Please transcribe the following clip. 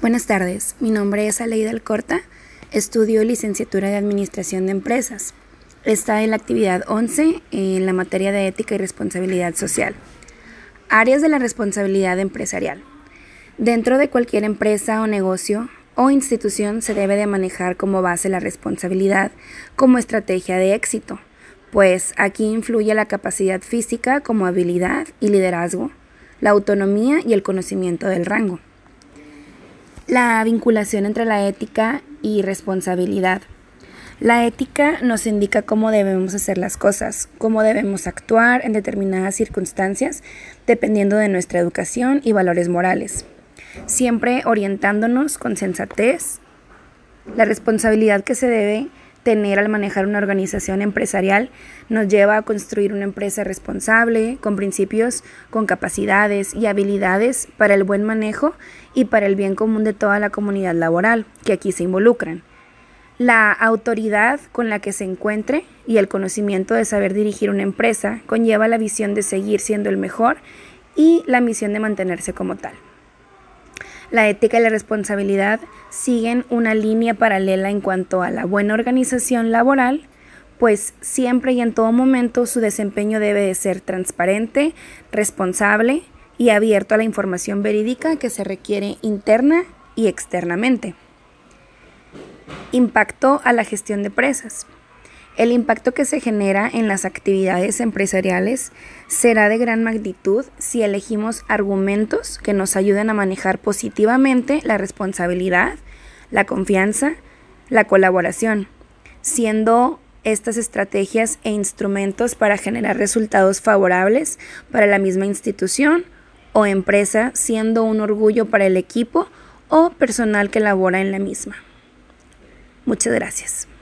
Buenas tardes, mi nombre es Aleida Alcorta, estudio licenciatura de Administración de Empresas. Está en la actividad 11 en la materia de Ética y Responsabilidad Social. Áreas de la responsabilidad empresarial. Dentro de cualquier empresa o negocio o institución se debe de manejar como base la responsabilidad como estrategia de éxito, pues aquí influye la capacidad física como habilidad y liderazgo, la autonomía y el conocimiento del rango. La vinculación entre la ética y responsabilidad. La ética nos indica cómo debemos hacer las cosas, cómo debemos actuar en determinadas circunstancias, dependiendo de nuestra educación y valores morales, siempre orientándonos con sensatez. La responsabilidad que se debe tener al manejar una organización empresarial nos lleva a construir una empresa responsable, con principios, con capacidades y habilidades para el buen manejo y para el bien común de toda la comunidad laboral que aquí se involucran. La autoridad con la que se encuentre y el conocimiento de saber dirigir una empresa conlleva la visión de seguir siendo el mejor y la misión de mantenerse como tal. La ética y la responsabilidad siguen una línea paralela en cuanto a la buena organización laboral, pues siempre y en todo momento su desempeño debe de ser transparente, responsable y abierto a la información verídica que se requiere interna y externamente. Impacto a la gestión de empresas. El impacto que se genera en las actividades empresariales será de gran magnitud si elegimos argumentos que nos ayuden a manejar positivamente la responsabilidad, la confianza, la colaboración, siendo estas estrategias e instrumentos para generar resultados favorables para la misma institución o empresa, siendo un orgullo para el equipo o personal que labora en la misma. Muchas gracias.